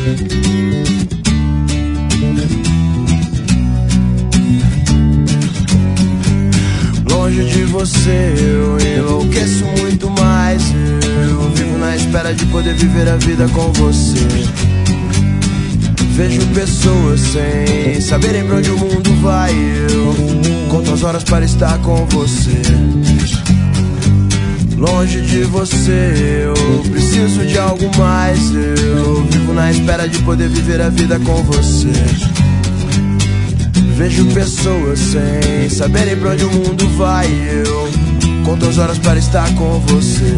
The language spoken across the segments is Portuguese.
Longe de você eu enlouqueço muito mais. Eu vivo na espera de poder viver a vida com você. Vejo pessoas sem saberem pra onde o mundo vai. Eu conto as horas para estar com você. Longe de você eu preciso de algo mais. Eu vivo na espera de poder viver a vida com você. Vejo pessoas sem saberem pra onde o mundo vai. Eu conto as horas para estar com você.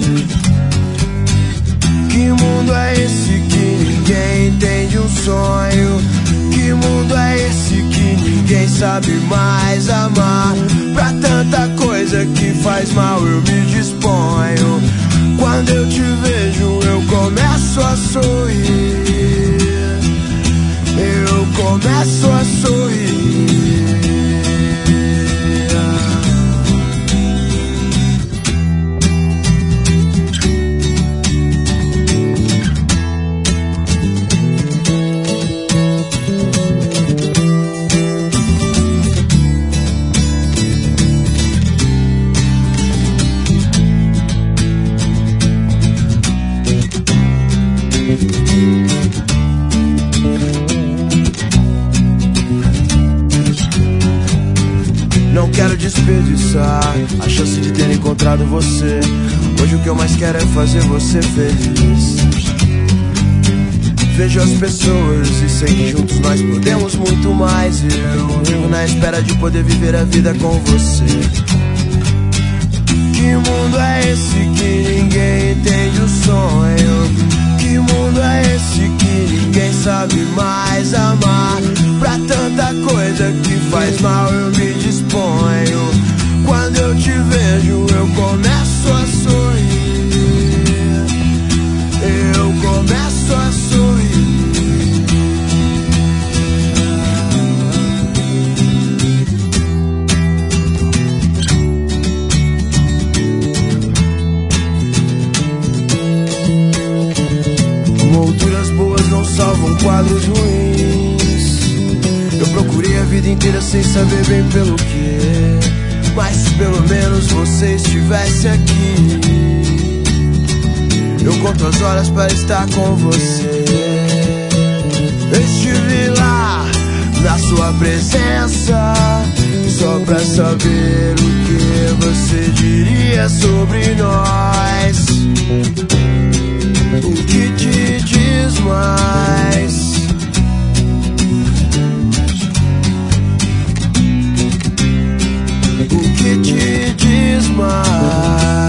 Que mundo é esse que ninguém entende um sonho? Que mundo é esse que ninguém sabe mais amar? Pra tanta coisa que faz mal eu me disponho. Quando eu te vejo eu começo a sorrir. Eu começo a sorrir. Não quero desperdiçar a chance de ter encontrado você. Hoje o que eu mais quero é fazer você feliz. Vejo as pessoas e sei que juntos nós podemos muito mais. Eu vivo na espera de poder viver a vida com você. Que mundo é esse que ninguém entende o sonho? Que mundo é esse que ninguém sabe mais amar? Pra tanta coisa que faz mal eu me disponho. Quando eu te vejo eu começo a sorrir. Eu começo a sorrir. Molduras boas não salvam quadros ruins. Eu procurei a vida inteira sem saber bem pelo que. Mas se pelo menos você estivesse aqui, eu conto as horas para estar com você. Eu estive lá na sua presença, só pra saber o que você diria sobre nós. O que te diz mais? O que te diz mais?